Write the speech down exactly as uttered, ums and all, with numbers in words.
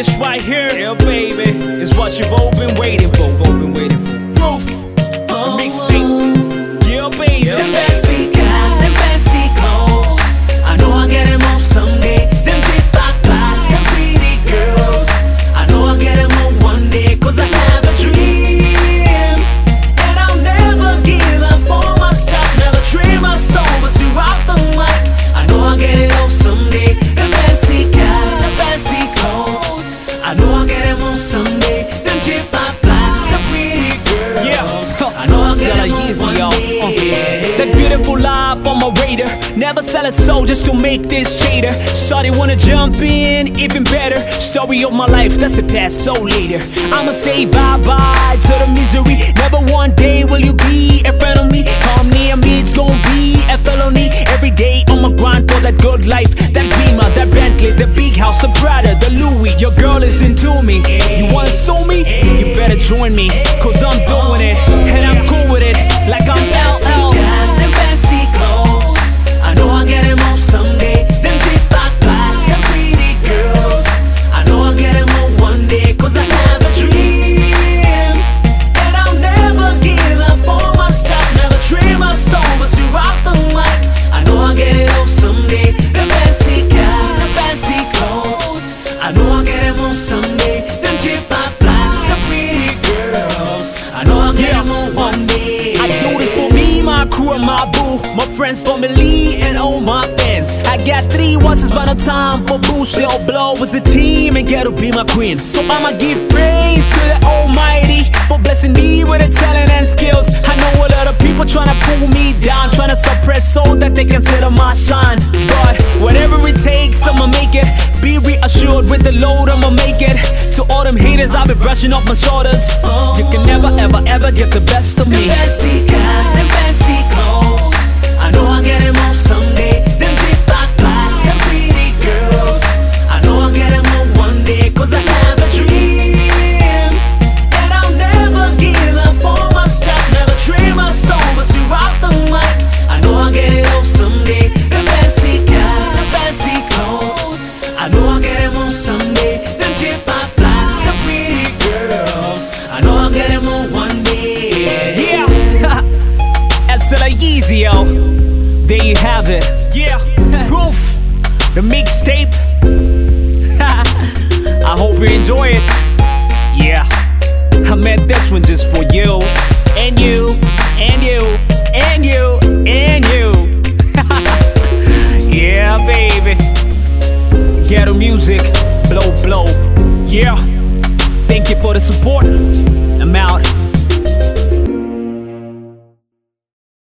This right here, yeah, baby, is what you've all been waiting for. All been waiting for. Roof, oh, the mixtape, yeah, baby. Them fancy cars, them fancy clothes, I know I'll get them all someday. Them jet-black bars, them pretty girls, I know I'll get them all one day. Cause I have a dream, and I'll never give up on myself. Never trade my soul, but you rock the mic, I know I'll get it all someday. Them fancy cars, them fancy clothes, I know I'll get them all someday. Them jet-black bars, them pretty girls, Yeah, I know I'll get them all easy, one y'all. day. That beautiful life on my radar, never sell a soul just to make this shader. Shawty wanna jump in, even better. Story of my life, that's a past, so later I'ma say bye-bye to the misery. Never one day will you be a friend of me. Come near me, it's gonna be a felony. Every day on my grind for that good life. That Beamer, that Bentley, the big house, the Prada, the Louis. Your girl is into me. You wanna sue me? You better join me, cause I'm doing it, and I'm cool with it, like I'm fancy L L. cars, them fancy clothes, I know I'll get them all someday. Them jet-black bars, them pretty girls, I know I'll get them all one day. Cause I have a dream, and I'll never give up on myself. Never trade my soul, but you rock the mic, I know I'll get it all someday. Them fancy cars, them fancy clothes, I know I'll get them all someday. Them jet-black bars, them pretty girls, I know I'll get them all one day. I do this for me, my crew and my boo, my friends, family, and all my fans. I got three watches by the time for bullshit. I'll blow as a team and get to be my queen. So I'ma give praise to the Almighty for blessing me with a talent and skills. I know a lot of people tryna pull me down, tryna suppress so that they can sit on my shine. But whatever it takes, I'ma make it. Be reassured with the load, I'ma make it. To all them haters, I've been brushing off my shoulders. You can never, ever, ever get the best of me. Them fancy cars, them fancy clothes, I know I'll get them all someday. Them jet-black bars, them pretty girls, I know I'll get them all one day. Cause I have a dream, and I'll never give up on myself. Never trade my soul, but you rock the mic, I know I'll get it all someday. Them fancy cars, them fancy clothes, I know I'll get them all someday. Them jet-black bars, them pretty girls, I know I'll get them all one day. Yeah, S L A Easy, yo. There you have it. Yeah, Roof, the mixtape. I hope you enjoy it. Yeah, I made this one just for you, and you, and you, and you, and you. Yeah, baby. Ghetto music, blow, blow. Yeah, thank you for the support. I'm out.